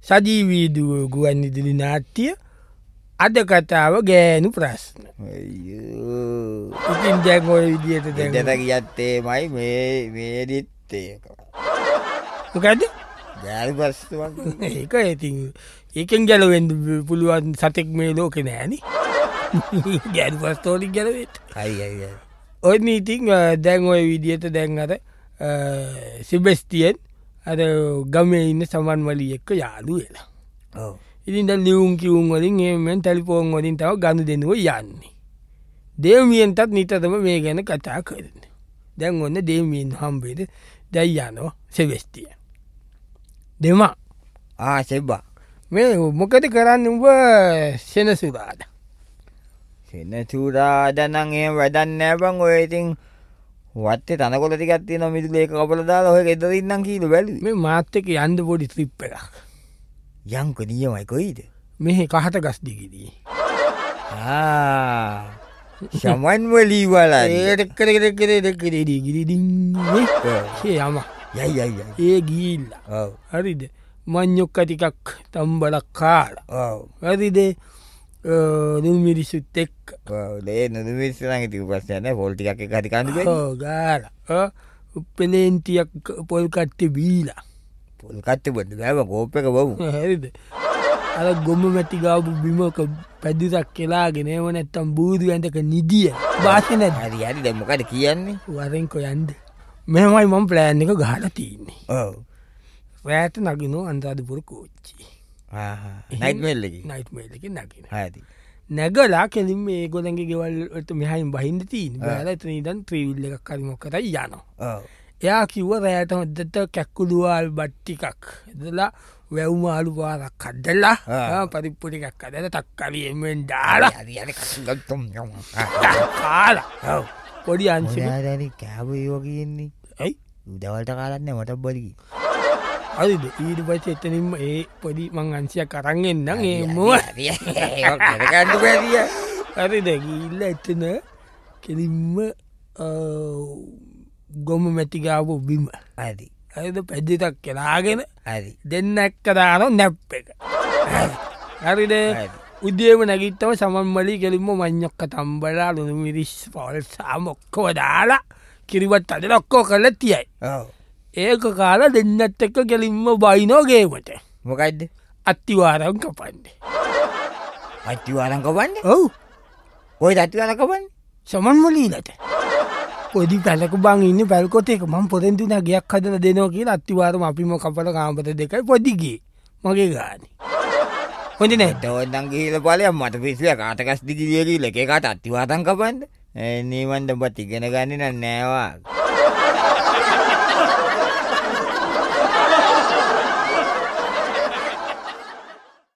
සජීවී ගුවන් විදුලි නාට්‍ය අද කතාව ගෑනු ප්‍රශ්න. ඉතින් දැන් ඔය විදියට දෙට කියත්තේ මයි මේදිත් ඒක මොකද ගෑනු ප්‍රශ්නයක් ඒක ඉතින් ඒකෙන් ගැලවෙන්න පුළුවන් සතෙක් මේ ලෝකෙ නෑනේ. ගෑනු ප්‍රශ්නවලින් ගැලවෙන්න. හරි ඔය ඉතින් දැන් ඔය විදියට දැන් අර සෙබස්ටියන් අර ගමේ ඉන්න සමන්වලි එක්ක යාළු වෙලා. ඔව්. ඉතින් දැන් ලියුම් කියුම් වලින් එහෙම ටෙලිෆෝන් වලින් තව ගනුදෙනුව යන්නේ. දේවියන්ටත් නිතරම මේ ගැන කතා කරන්නේ. දැන් ඔන්න දේවියන් හම්බෙද දැන් යනවා සෙබස්ටියන්. දෙමා සෙබ්බා මේ මොකද කරන්න උඹ සෙනසුරාදා. සෙනසුරාදා නම් එහෙම වැඩක් නෑ බං. ඔය ඉතින් වත්තේ තනකොළ ටිකක් තියෙනවා මිදුලේ ඒක කපලා දාලා ඔය ගෙදර ඉන්නම් කීල බැලුවේ. මේ මාත් එක්ක යන්න පොඩි ට්‍රිප් එකක්. යන්කෝ නියමයි කොයිද? මෙහි කහට ගස් දිගිදී. සමන් වලී වලා ඒ දෙක්කරේ ගිරිදින් ඒ යම යයි ඒ ගිහිල්ලා. ඔව්. හරිද? මඤ්ඤොක්ක ටිකක් තම්බලක් කාලා. ඔව්. හරිද? දුම්මිරිසුත් එක්ක. ඔව්. ලේ නුදුමිරිසු නම් ඉතින් ප්‍රශ්නයක් නෑ. පොල් ටිකක් එක හරි කන්න බෑ. ඔව් ගාලා. උප්පලෙන්ටියක් පොල් කට්ටි බීලා. පොල් කට්ටි බොන්න බෑ බං. කෝප් එක බවු. හරිද? අර ගොම මැටි ගාපු බිමක පැදුරක් කෙලාගෙන ඒව නැත්තම් බූදු ඇඳක නිදිය. වාසි නැද්ද? හරි දැන් මොකද කියන්නේ? වරෙන් කොයන්ද? මෙහෙමයි මම ප්ලෑන් එක ගහලා තියෙන්නේ. ඔව්. රැට නගිනවා අන්තර්පුර කෝච්චිය. නයිට් මේල් එකේ. නයිට් මේල් එකේ නගින. හරි. නැගලා කෙලින් මේගොල්ලන්ගේ ගෙවල් වලට මෙහායින් බහින්න තියෙන. බෑලා එතන ඉඳන් ත්‍රිවිල් එකක් හරි මොකටද යනවා. ඔව්. එයා කිව්වා රැට හොද්දට කැක්කුළු වල් බත් ටිකක් එදලා වැව් මාළු පාරක් හදලා පරිප්පු ටිකක් හදලා තක්කාලි එම්ෙන් දාලා හරි කසුගත්තුම් කාලා. ඔව්. පොඩි අංශෙක මොනවාද කෑවෝ ඒ වගේ ඉන්නේ? ඇයි? උදවල්ට කාලක් නෑ මට බොලි. හරිද? ඊට පස්සේ එතනින්ම ඒ පොඩි මං අංශයක් අරන් එන්නම් ඒ මොව. හරිද? ගිහිල්ලා එතන කෙලින්ම ගොම මැටි ගාපු බිම. හරි. හරිද? පැදිතක් කෙලාගෙන හරි. දෙන්න එක්ක දානවා නැප් එක. හරිද? උදේම නැගිට්ටම සමන්මලි කෙලින්ම මඤ්ඤොක්ක තම්බලා ලුණු මිරිස් පොල් සාම ඔක්කොම දාලා කිරිවත් අදලා ඔක්කොම කරලා තියයි. ඔව්. ඒක කාලා දෙන්නත් එක්ක කෙලින්ම බයිනෝ ගේමට. මොකද්ද? අත්තිවාරම් කපන්නේ. අත්තිවාරම් කපන්නේ? ඔව්. කොයිද අත්තිවාරම් කපන්නේ? සමන්මලිලට. පොඩි පැලක බං ඉන්නේ පැල්කොතේක මම පොතෙන් දුන්නා ගයක් හදලා දෙනවා කියලා අත්තිවාරම අපිම කපලා කාමර දෙකයි පොඩි ගේ. මගේ ගානේ. හොඳ නෑ. දවල්නම් ගිහලා ඵලයක් මට පිස්සුවක් කාටකස් දිගිය කියලා එක එකට අත්තිවාරම් කපන්න. නීමන්ද ඔබ ඉගෙන ගන්නේ නෑ වා.